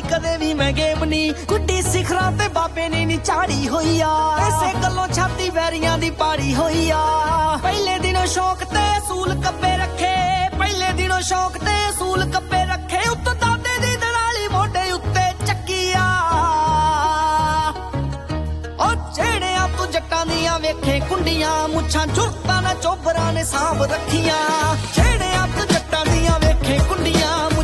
ਕਦੇ ਵੀ ਮੈਂ ਗੇਮ ਨੀ ਗੁੱਡੀ ਸਿਖਰਾਂ ਤੇ ਬਾਬੇ ਨੇ ਨੀ ਚਾੜੀ ਹੋਈ ਆ ਐਸੇ ਗੱਲੋਂ ਛਾਤੀ ਵੈਰੀਆਂ ਦੀ ਪਾੜੀ ਹੋਈ ਆ ਪਹਿਲੇ ਦਿਨੋਂ ਸ਼ੌਕ ਤੇ ਅਸੂਲ ਕੱਪੇ ਰੱਖੇ ਪਹਿਲੇ ਦਿਨੋਂ ਸ਼ੌਕ ਤੇ ਅਸੂਲ ਕੱਪੇ ਰੱਖੇ ਉੱਤੋਂ ਦਾਦੇ ਦੀ ਦਲਾਲੀ ਮੋਢੇ ਉੱਤੇ ਚੱਕੀ ਆ ਓ ਜਿਹੜਿਆਂ ਤੂੰ ਜੱਟਾਂ ਦੀਆਂ ਵੇਖੇ ਕੁੰਡੀਆਂ ਮੁੱਛਾਂ ਝੁਰਤਾਂ ਨਾ ਚੋਬਰਾਂ ਨੇ ਸਾਂਭ ਰੱਖੀਆਂ ਜਿਹੜਿਆਂ ਤੂੰ ਜੱਟਾਂ ਦੀਆਂ ਵੇਖੇ ਕੁੰਡੀਆਂ